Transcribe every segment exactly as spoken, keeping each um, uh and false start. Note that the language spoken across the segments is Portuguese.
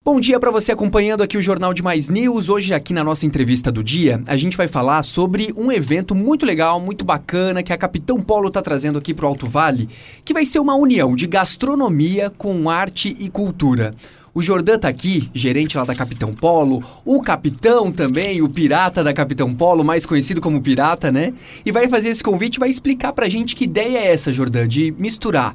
Bom dia para você acompanhando aqui o Jornal de Mais News. Hoje aqui na nossa entrevista do dia, a gente vai falar sobre um evento muito legal, muito bacana, que a Capitão Polo está trazendo aqui para o Alto Vale, que vai ser uma união de gastronomia com arte e cultura. O Jordan tá aqui, gerente lá da Capitão Polo, o capitão também, o pirata da Capitão Polo, mais conhecido como pirata, né? E vai fazer esse convite, vai explicar pra gente que ideia é essa, Jordan, de misturar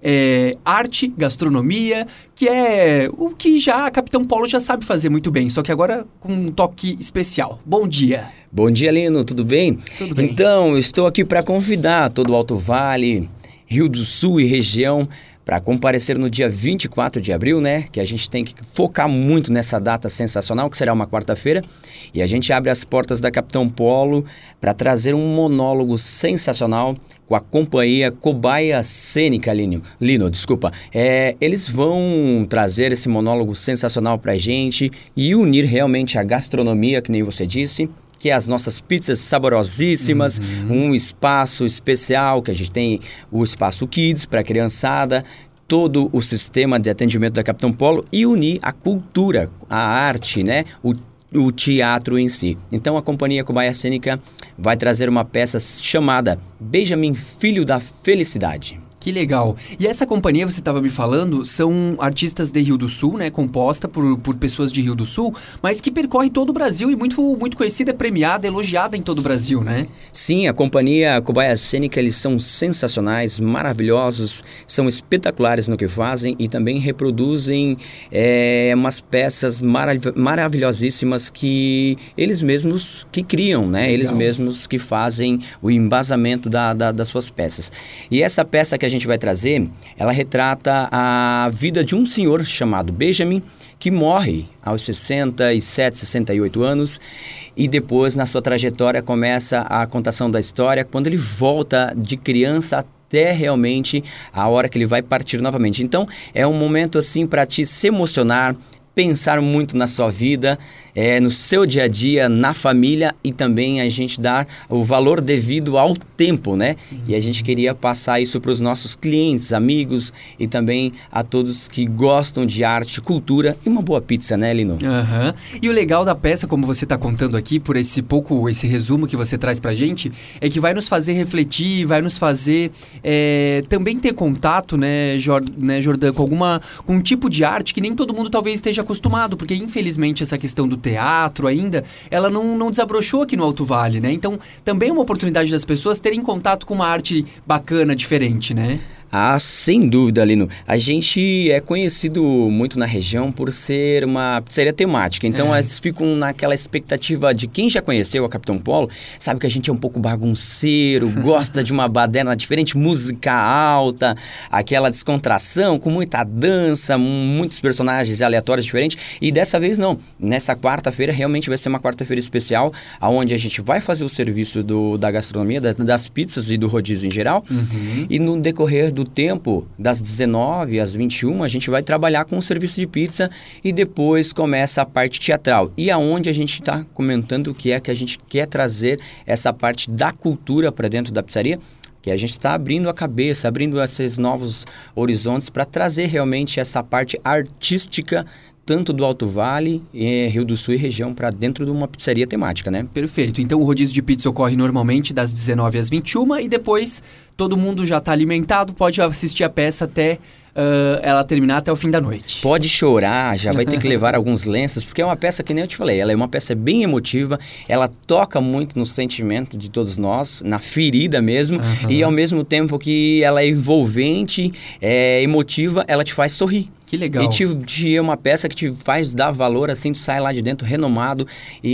é, arte, gastronomia, que é o que já a Capitão Polo já sabe fazer muito bem, só que agora com um toque especial. Bom dia. Bom dia, Lino, tudo bem? Tudo bem. Então, estou aqui para convidar todo o Alto Vale, Rio do Sul e região para comparecer no dia vinte e quatro de abril, né? Que a gente tem que focar muito nessa data sensacional, que será uma quarta-feira. E a gente abre as portas da Capitão Polo para trazer um monólogo sensacional com a companhia Cobaia Cênica, Lino. Lino, desculpa. É, eles vão trazer esse monólogo sensacional para a gente e unir realmente a gastronomia, que nem você disse, que é as nossas pizzas saborosíssimas, uhum. um espaço especial, que a gente tem o espaço Kids para a criançada, todo o sistema de atendimento da Capitão Polo e unir a cultura, a arte, né? O, o teatro em si. Então a companhia Cobaia Cênica vai trazer uma peça chamada Benjamin, Filho da Felicidade. Que legal. E essa companhia, você estava me falando, são artistas de Rio do Sul, né? Composta por, por pessoas de Rio do Sul, mas que percorre todo o Brasil e muito, muito conhecida, premiada, elogiada em todo o Brasil, né? Sim, a companhia Cobaia Cênica, eles são sensacionais, maravilhosos, são espetaculares no que fazem e também reproduzem é, umas peças marav- maravilhosíssimas que eles mesmos que criam, né? Legal. Eles mesmos que fazem o embasamento da, da, das suas peças. E essa peça que a gente gente vai trazer, ela retrata a vida de um senhor chamado Benjamin, que morre aos sessenta e sete, sessenta e oito anos, e depois na sua trajetória começa a contação da história, quando ele volta de criança até realmente a hora que ele vai partir novamente. Então é um momento assim para te se emocionar, pensar muito na sua vida, é, no seu dia a dia, na família e também a gente dar o valor devido ao tempo, né? Uhum. E a gente queria passar isso para os nossos clientes, amigos e também a todos que gostam de arte, cultura e uma boa pizza, né, Lino? Uhum. E o legal da peça, como você está contando aqui, por esse pouco, esse resumo que você traz pra gente, é que vai nos fazer refletir, vai nos fazer é, também ter contato, né, Jord- né, Jordan, com alguma, com um tipo de arte que nem todo mundo talvez esteja acostumado, porque infelizmente essa questão do teatro ainda, ela não, não desabrochou aqui no Alto Vale, né? Então, também é uma oportunidade das pessoas terem contato com uma arte bacana, diferente, né? Ah, sem dúvida, Lino. A gente é conhecido muito na região por ser uma pizzaria temática. Então, é. eles ficam naquela expectativa de quem já conheceu a Capitão Polo, sabe que a gente é um pouco bagunceiro, gosta de uma baderna diferente, música alta, aquela descontração, com muita dança, muitos personagens aleatórios diferentes. E dessa vez não. Nessa quarta-feira, realmente vai ser uma quarta-feira especial, onde a gente vai fazer o serviço do, da gastronomia, das, das pizzas e do rodízio em geral. Uhum. E no decorrer do tempo, das dezenove às vinte e uma, a gente vai trabalhar com o serviço de pizza e depois começa a parte teatral. E aonde a gente está comentando que é que a gente quer trazer essa parte da cultura para dentro da pizzaria, que a gente está abrindo a cabeça, abrindo esses novos horizontes para trazer realmente essa parte artística tanto do Alto Vale, eh, Rio do Sul e região para dentro de uma pizzaria temática, né? Perfeito. Então o rodízio de pizza ocorre normalmente das dezenove às vinte e uma e depois todo mundo já está alimentado, pode assistir a peça até uh, ela terminar até o fim da noite. Pode chorar, já vai ter que levar alguns lenços, porque é uma peça que nem eu te falei, ela é uma peça bem emotiva, ela toca muito no sentimento de todos nós, na ferida mesmo, uhum. e ao mesmo tempo que ela é envolvente, é emotiva, ela te faz sorrir. Que legal. E te, te é uma peça que te faz dar valor, assim, tu sai lá de dentro renomado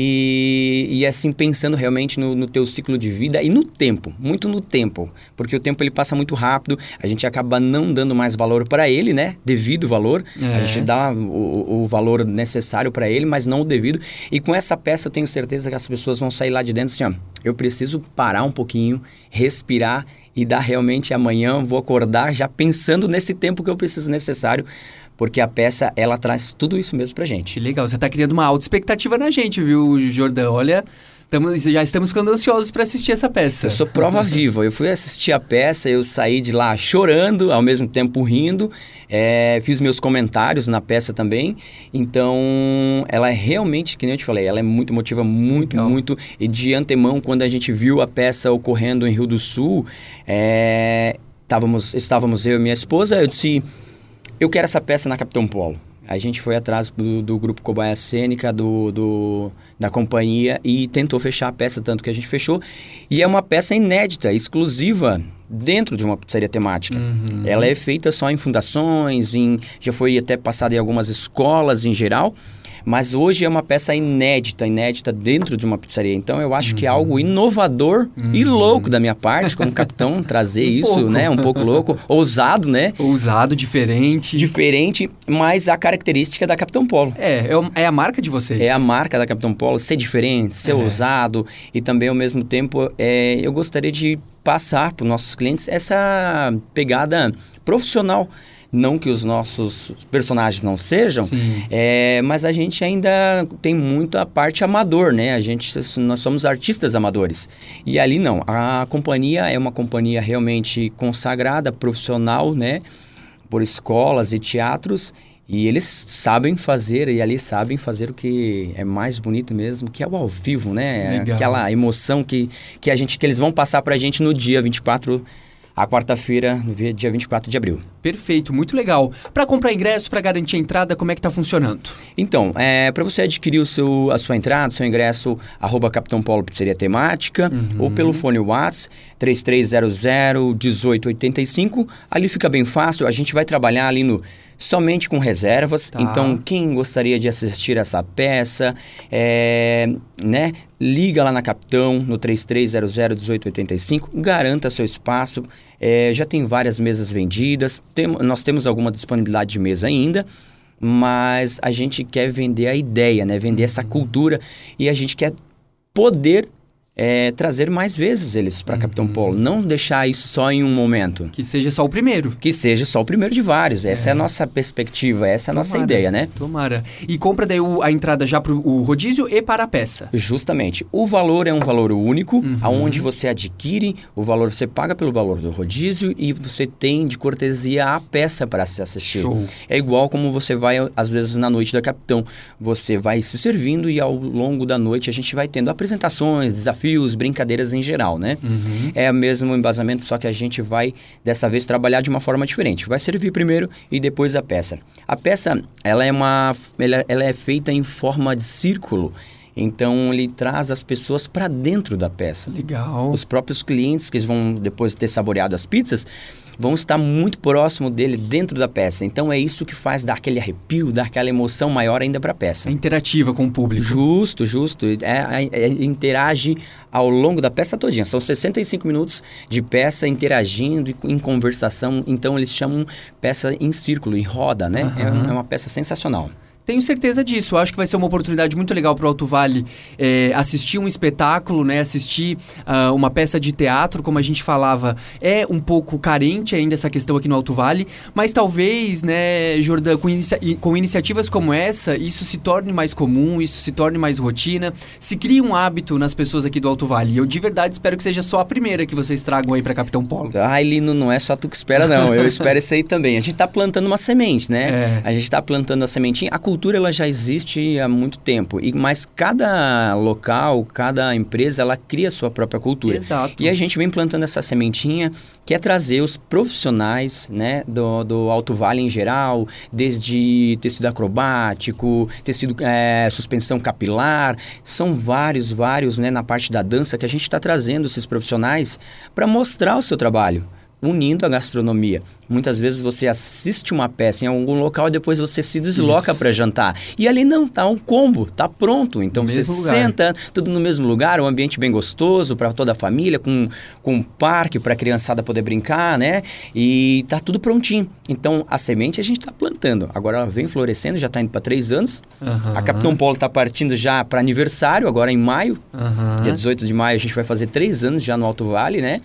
e, e assim, pensando realmente no, no teu ciclo de vida e no tempo, muito no tempo, porque o tempo ele passa muito rápido, a gente acaba não dando mais valor para ele, né, devido valor, é. a gente dá o, o valor necessário para ele, mas não o devido, e com essa peça eu tenho certeza que as pessoas vão sair lá de dentro assim, ó, eu preciso parar um pouquinho, respirar e dar realmente amanhã, vou acordar já pensando nesse tempo que eu preciso necessário porque a peça, ela traz tudo isso mesmo pra gente. Que legal, você tá criando uma alta expectativa na gente, viu, Jordão? Olha, tamo, já estamos ficando ansiosos para assistir essa peça. Eu sou prova viva, eu fui assistir a peça, eu saí de lá chorando, ao mesmo tempo rindo, é, fiz meus comentários na peça também, então ela é realmente, que nem eu te falei, ela é muito emotiva, muito, legal. muito, e de antemão, quando a gente viu a peça ocorrendo em Rio do Sul, é, estávamos, estávamos eu e minha esposa, eu disse... Eu quero essa peça na Capitão Polo. A gente foi atrás do, do grupo Cobaia Cênica, do, do, da companhia, e tentou fechar a peça, tanto que a gente fechou. E é uma peça inédita, exclusiva, dentro de uma pizzaria temática. Uhum. Ela é feita só em fundações, em, já foi até passada em algumas escolas em geral, mas hoje é uma peça inédita, inédita dentro de uma pizzaria. Então eu acho uhum. que é algo inovador uhum. e louco da minha parte, como capitão, trazer um isso, pouco. né? Um pouco louco, ousado, né? Ousado, diferente. Diferente, mas a característica da Capitão Polo. É, é a marca de vocês. É a marca da Capitão Polo, ser diferente, ser é. ousado, e também ao mesmo tempo é, eu gostaria de passar para os nossos clientes essa pegada profissional. Não que os nossos personagens não sejam, é, mas a gente ainda tem muito a parte amador, né? A gente, nós somos artistas amadores. E ali não, a companhia é uma companhia realmente consagrada, profissional, né? Por escolas e teatros. E eles sabem fazer, e ali sabem fazer o que é mais bonito mesmo, que é o ao vivo, né? Legal. Aquela emoção que, que, a gente, que eles vão passar pra gente no dia vinte e quatro, a quarta-feira, no dia vinte e quatro de abril. Perfeito, muito legal. Para comprar ingresso, para garantir a entrada, como é que tá funcionando? Então, é, para você adquirir o seu, a sua entrada, seu ingresso, arroba Capitão Polo Pizzaria Temática, uhum. ou pelo fone WhatsApp, três três zero zero, um oito oito cinco. Ali fica bem fácil, a gente vai trabalhar ali no... somente com reservas, tá. Então quem gostaria de assistir essa peça, é, né, liga lá na Capitão, no três três zero zero, um oito oito cinco, garanta seu espaço, é, já tem várias mesas vendidas, tem, nós temos alguma disponibilidade de mesa ainda, mas a gente quer vender a ideia, né, vender essa cultura, e a gente quer poder... É, trazer mais vezes eles para uhum. Capitão Polo, não deixar isso só em um momento. Que seja só o primeiro. Que seja só o primeiro de vários. Essa é, é a nossa perspectiva, essa é a nossa ideia, né? Tomara. E compra daí o, a entrada já para o rodízio e para a peça. Justamente. O valor é um valor único, uhum. aonde você adquire, o valor você paga pelo valor do rodízio e você tem de cortesia a peça para se assistir. Show. É igual como você vai, às vezes, na noite da Capitão. Você vai se servindo e ao longo da noite a gente vai tendo apresentações, desafios, brincadeiras em geral, né? Uhum. É o mesmo embasamento, só que a gente vai, dessa vez, trabalhar de uma forma diferente. Vai servir primeiro e depois a peça. A peça, ela é, uma, ela, ela é feita em forma de círculo. Então, ele traz as pessoas para dentro da peça. Legal. Os próprios clientes que vão, depois de ter saboreado as pizzas, vão estar muito próximo dele dentro da peça. Então, é isso que faz dar aquele arrepio, dar aquela emoção maior ainda para a peça. É interativa com o público. Justo, justo. É, é, é, interage ao longo da peça todinha. São sessenta e cinco minutos de peça interagindo, em conversação. Então, eles chamam peça em círculo, em roda, né? Uhum. É, é uma peça sensacional. Tenho certeza disso. Acho que vai ser uma oportunidade muito legal para o Alto Vale é, assistir um espetáculo, né? Assistir uh, uma peça de teatro, como a gente falava, é um pouco carente ainda essa questão aqui no Alto Vale, mas talvez, né, Jordão, com, inicia- com iniciativas como essa, isso se torne mais comum, isso se torne mais rotina, se crie um hábito nas pessoas aqui do Alto Vale. Eu de verdade espero que seja só a primeira que vocês tragam aí para Capitão Polo. Ai, Lino, não é só tu que espera, não. Eu espero isso aí também. A gente tá plantando uma semente, né? É. A gente tá plantando a sementinha. A cultura ela já existe há muito tempo, e, mas cada local, cada empresa, ela cria a sua própria cultura. Exato. E a gente vem plantando essa sementinha, que é trazer os profissionais, né, do, do Alto Vale em geral, desde tecido acrobático, tecido, é, suspensão capilar, são vários, vários, né, na parte da dança, que a gente está trazendo esses profissionais para mostrar o seu trabalho, unindo a gastronomia. Muitas vezes você assiste uma peça em algum local e depois você se desloca para jantar. E ali não, tá um combo, tá pronto. Então você senta, tudo no mesmo lugar, um ambiente bem gostoso para toda a família, com, com um parque para a criançada poder brincar, né? E tá tudo prontinho. Então a semente a gente tá plantando. Agora ela vem florescendo, já tá indo para três anos. Uhum. A Capitão Polo tá partindo já para aniversário, agora em maio. Uhum. Dia dezoito de maio a gente vai fazer três anos já no Alto Vale, né?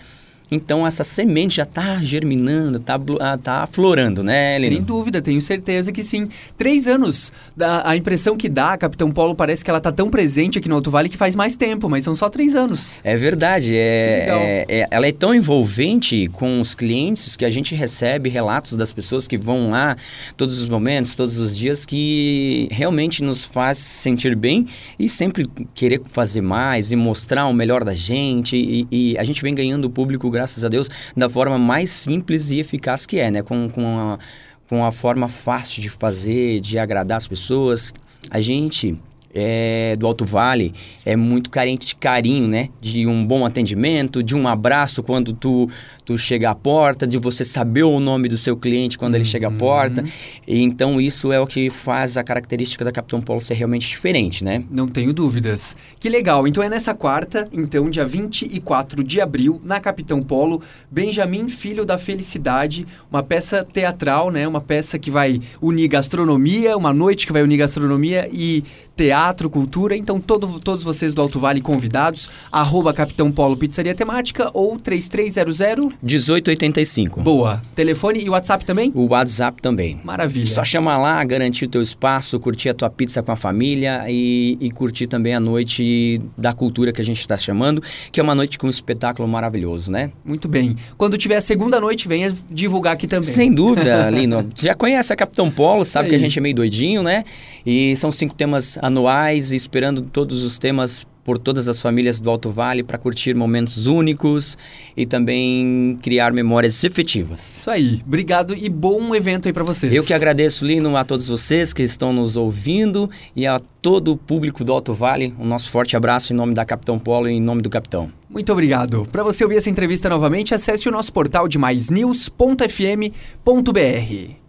Então essa semente já está germinando, está tá aflorando, né, Lino? Sem dúvida, tenho certeza que sim. Três anos, a, a impressão que dá, Capitão Polo, parece que ela está tão presente aqui no Alto Vale que faz mais tempo, mas são só três anos. É verdade, é, é, é, ela é tão envolvente com os clientes que a gente recebe relatos das pessoas que vão lá todos os momentos, todos os dias, que realmente nos faz sentir bem e sempre querer fazer mais e mostrar o melhor da gente, e, e a gente vem ganhando o público, graças a Deus, da forma mais simples e eficaz que é, né? Com, com, a, com a forma fácil de fazer, de agradar as pessoas. A gente... É, do Alto Vale é muito carente de carinho, né? De um bom atendimento, de um abraço quando tu, tu chega à porta, de você saber o nome do seu cliente quando uhum. ele chega à porta. E, então isso é o que faz a característica da Capitão Polo ser realmente diferente, né? Não tenho dúvidas. Que legal. Então é nessa quarta, então dia vinte e quatro de abril, na Capitão Polo, Benjamin Filho da Felicidade, uma peça teatral, né? Uma peça que vai unir gastronomia, uma noite que vai unir gastronomia e teatro, cultura. Então todo, todos vocês do Alto Vale convidados, arroba Capitão Polo Pizzaria Temática ou três três zero zero... dezoito oitenta e cinco. Boa. Telefone e WhatsApp também? O WhatsApp também. Maravilha. Só chamar lá, garantir o teu espaço, curtir a tua pizza com a família e, e curtir também a noite da cultura que a gente está chamando, que é uma noite com um espetáculo maravilhoso, né? Muito bem. Quando tiver a segunda noite, venha divulgar aqui também. Sem dúvida, Lino. Já conhece a Capitão Polo, sabe que a gente é meio doidinho, né? E são cinco temas anuais, esperando todos os temas por todas as famílias do Alto Vale para curtir momentos únicos e também criar memórias efetivas. Isso aí. Obrigado e bom evento aí para vocês. Eu que agradeço, Lino, a todos vocês que estão nos ouvindo e a todo o público do Alto Vale. Um nosso forte abraço em nome da Capitão Polo e em nome do Capitão. Muito obrigado. Para você ouvir essa entrevista novamente, acesse o nosso portal de mais news ponto f m ponto b r.